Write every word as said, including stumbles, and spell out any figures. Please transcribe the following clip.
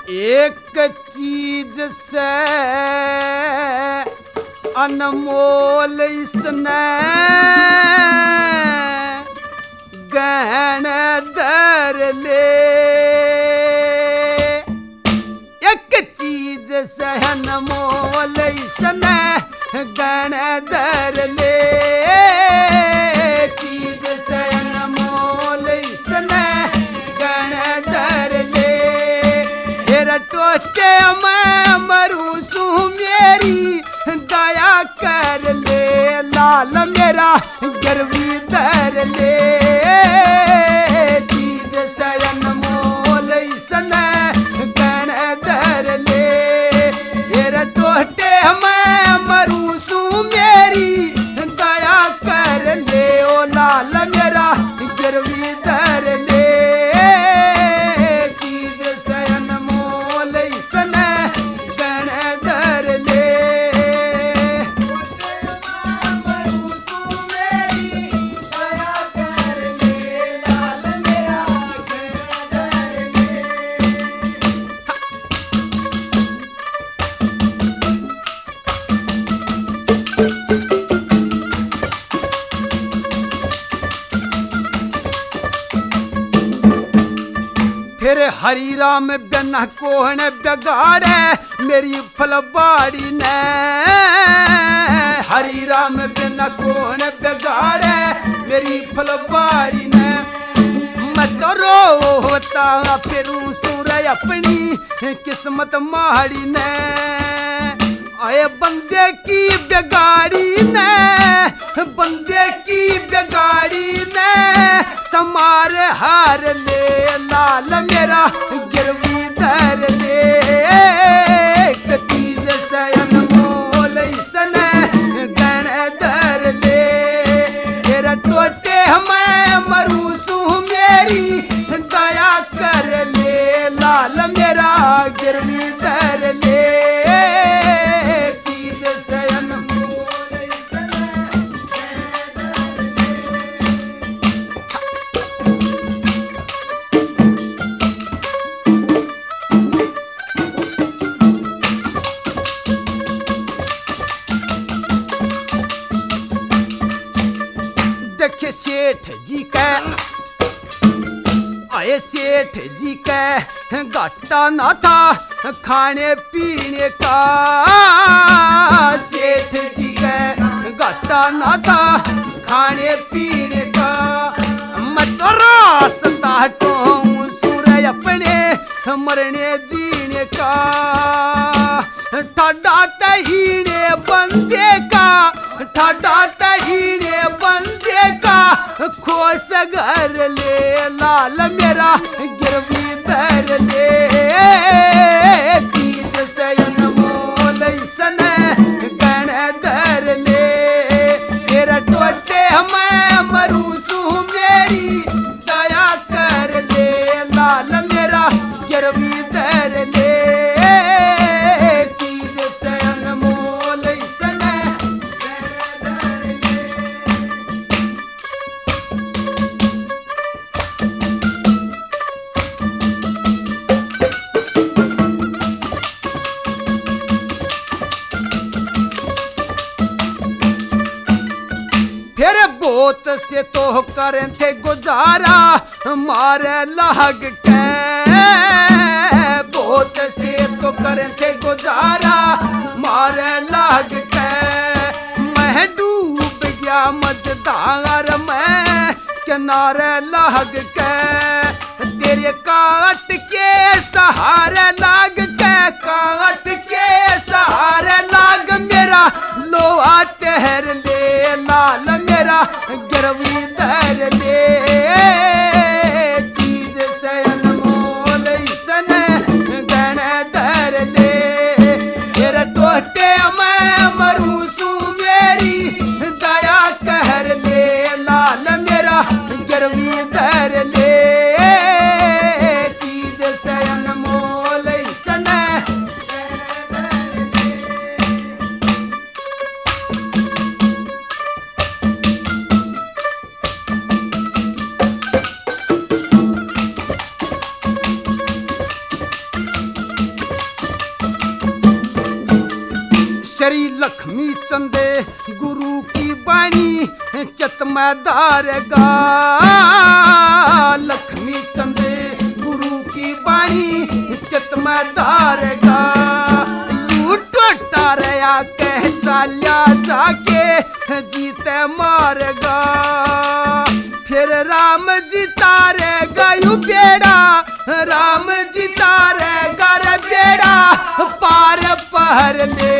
एक चीज से अनमोल इसने गहन धर ले। एक चीज से अनमोल इसने गहन धर ले। चीज से अनमोल इसने गहन धर ले। तेरा टोटे मैं मरू सू मेरी दया कर ले। लाल मेरा गर्वी धर ले। चीज से अनमोल इसने गहन धर ले। तेरा टोटे मैं मरू सू मेरी दया कर ले। ओ लाल मेरा गर्वी धर ले। चीज से अनमोल इसने गहन धर ले। फिर हरी राम बिना कोहन बिगाड़े मेरी फलबाड़ी ने। हरी राम बिना कोहन बिगाड़े मेरी फलबाड़ी ने। मैं तो रोता फिरू सूरय अपनी किस्मत माड़ी ने। आए बंदे की बिगाड़ी ने। बंदे की बिगाड़ी ने समार हार ले। लाल मेरा गिरवी धर ले। चीज से अनमोल इसने गहन धर ले। तेरा टोटे मैं मरू सू मेरी दया कर ले। लाल मेरा गिरवी धर ले। चीज से अनमोल इसने देखे सेठ जी का आए। सेठ जी का घाटा ना था खाने पीने का। सेठ जी का घाटा ना था खाने पीने का। मैं तो रास्ता कहूँ सूरय अपने मरने जीने का। ठाडा तहीने बंदे का। ठाडा तहीने बंदे का खोस घर ले। लाल मेरा गिरवी धर ले। चीज से अनमोल इसने गहन धर ले। तेरा टोटे मैं मरू सू मेरी दया कर ले। लाल मेरा गिरवी धर ले। चीज से अनमोल इसने फिर बोत से तो करें थे गुजारा मारे लाग के। बोत से तो करें थे गुजारा मारे लाग के। मैं डूब गया मझधार में किनारे लाग के। तेरे काट के सहारे लाग के। काट के सहारे लाग मेरा लोहा तहर ले। लाल मेरा गिरवी धर ले। चीज से अनमोल इसने गहन धर ले। तेरा टोटे मैं मरू सू मेरी दया कर ले। लाल मेरा गिरवी धर ले। तेरी लक्ष्मी चंदे गुरु की बाणी चित में धारेगा। लक्ष्मी चंदे गुरु की बाणी चित में धारेगा। टोटा रया कह चाल्या जाके जीते मारेगा। फिर राम जी तारेगा यू बेड़ा, राम जी तारेगा रे बेड़ा पार पहर ले